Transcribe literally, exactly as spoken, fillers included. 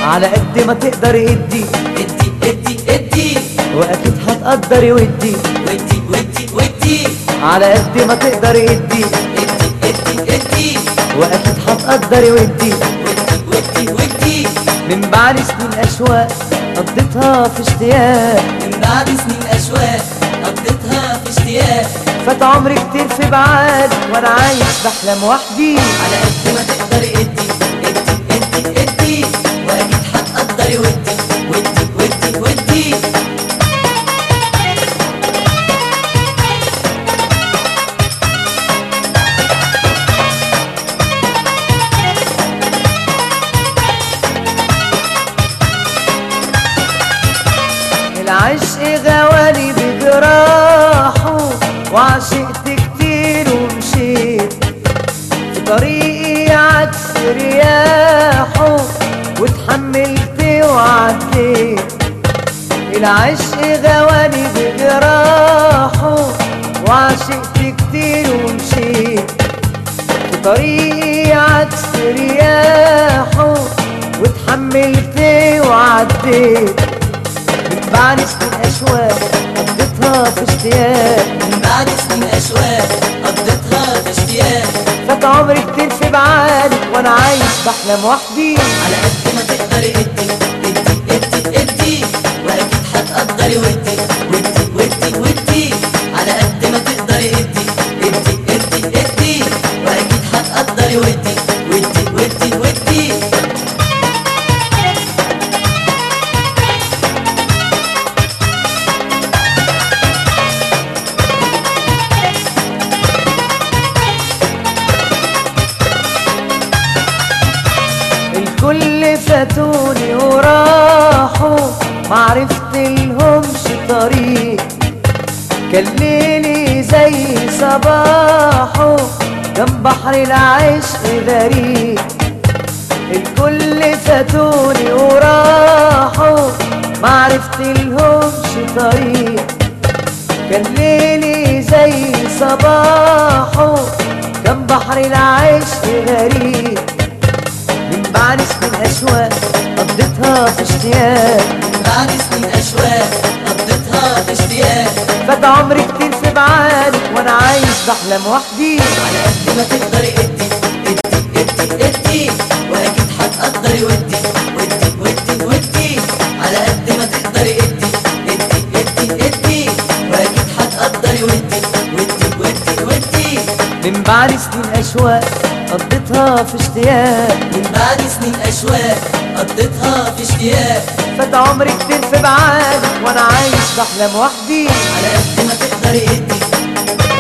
على قد ما تقدر ادي ادي ادي ادي واكيد هتقدر ودي ودي ودي ودي على قد ما تقدر ادي ادي ادي ادي واكيد هتقدر ودي ودي ودي ودي من بعد سنين اشواق قضيتها في اشتياق من بعد سنين اشواق قضيتها في اشتياق فات عمري كتير في بعاد وانا عايش بحلم وحدي على قد ما تقدر ادي ادي ادي ادي واكيد هتقدري ودي ودي ودي ودي العشق غواني بجراحه وعشقت كتير ومشيت في طريقي عكس رياحه واتحملت وعديت. العشق غواني بجراحه وعشقت كتير ومشيت في طريقي عكس رياحه واتحملت وعديت. من بعد سنين اشواق قضيتها في اشتياق من بعد سنين اشواق قضيتها في اشتياق فات عمري كتير في بعادك وانا عايش بحلم وحدي. على قد ما تقدري ادي ادي ادي ادي واكيد هتقدري ودي ودي ودي ودي على قد ما تقدري ادي ادي ادي ادي واكيد هتقدري ودي ودي ودي ودي الكل فاتوني وراحوا معرفت لهمش طريق كان ليلي زي صباحه كان بحر العشق غريق. الكل فاتوني وراحوا معرفت لهمش طريق كان ليلي زي صباحه كان بحر العشق غريق. من بعد سنين اشواق قضيتها في اشتياق من بعد سنين اشواق قضيتها في اشتياق فات عمري كتير في بعادك وانا عايش بحلم وحدي. على قد ما تقدري ادي ادي ادي ادي واكيد هتقدري ودي ودي ودي ودي على قد ما تقدري ادي ادي ادي ادي واكيد هتقدري ودي ودي ودي ودي من بعد سنين اشواق قضيتها في اشتياق من بعد سنين اشواق قضيتها في اشتياق فات عمري كتير في بعادك وانا عايش بحلم وحدي. على قد ما تقدري ادي